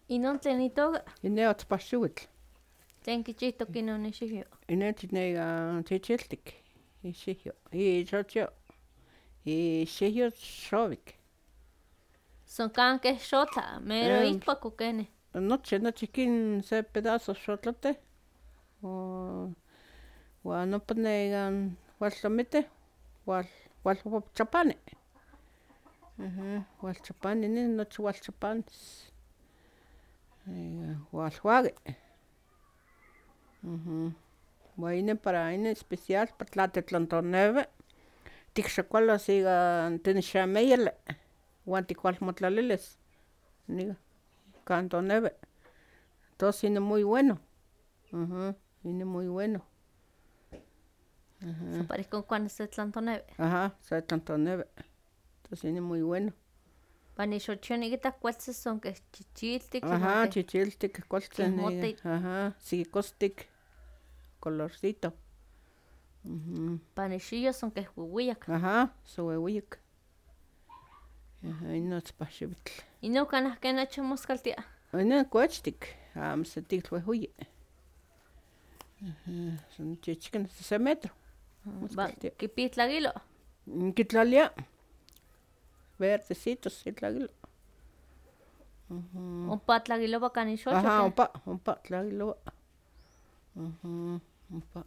Inon tlen itoka. Ine otzpaxiuitl. Tlen kichihtok inon ixihyo. Ine tinega chichiltik. Ixihyo. Ixochyo. Ixihyo xovik. Son kanke xotla, mero ikpak o kene. Nochi kin se pedazo xotlote. Uan nopa negan hualtlamite. Hualchapani. Hualchapani nin nochi hualchapanis. Hualhuague. Uan ine para ine especial para tlatetlantoneve. Tikxakualas iga tinexameyeli. Uan tikualmotlalilis. Niga. Kan toneve. Tos ine muy bueno. Ine muy bueno. So para ihkon kuanis se tlantoneve. Se tlantoneve. Tos ine muy bueno. Pan ixochyo nikitak kualtzi son keh chichiltik. Chichiltik kualtzin. Kihmotik. Sikostik. Colorcito. Pan ixihyo son keh wiwiyak. So wewiyak. Ino otzpaxiuitl. Inon kanah ken achi moskaltia. Ine kuechtik. Amo se tiklwehuyi. Son chichikin se metro. Kipitlagilo. Kitlalia. Verdecitos itlagilo. Ompa tlagilowa kan ixochyo. Ompa tlagilowa. Ompa.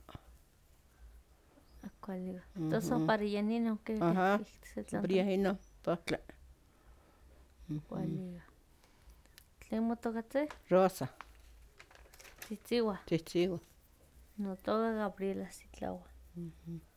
Kualiga. Tos para yeninon ke se tlanton. Briahino tohtla. Kualiga. Tlen motokatze? Rosa. Tzitziwa. Tzitziwa. Notoka Gabriela Sitlawa.